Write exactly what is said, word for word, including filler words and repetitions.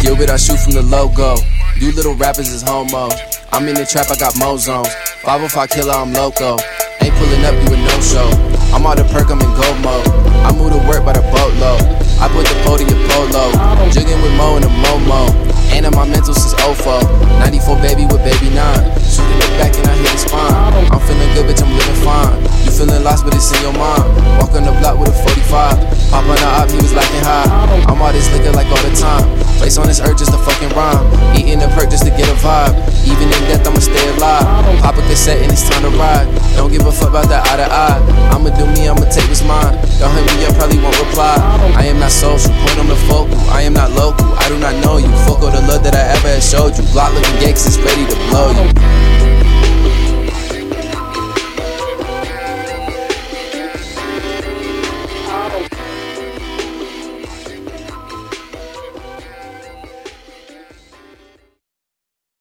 Gilbert, I shoot from the logo. You little rappers is homo. I'm in the trap, I got mo zones. five oh five killer, I'm loco. Ain't pulling up, you a no-show. I'm out of perk, I'm in go mode. I move to work by the boatload. I put the pole to your polo. Jigging with Mo in the Momo. Ain't in my mental since oh four. ninety-four baby with baby nine. Shooting it back and I hit his spine. I'm feeling good, bitch, I'm living fine. You feeling lost, but it's in your mind. Walk on the block with a forty-five. Pop on the op, he was lacking high. I'm all this liquor like all the time. Place on this earth just a fucking rhyme. Eating the perk just to get a vibe. Even in death, I'ma stay alive. Pop a cassette and it's time to ride. Don't give a fuck about that eye to eye. I'ma do me, I'ma take what's mine. Don't hit me up, probably won't reply. I am not social, point on the focal. I am not local, I do not know you. Fuck all the love that I ever had showed you. Block looking gay 'cause it's ready to blow you.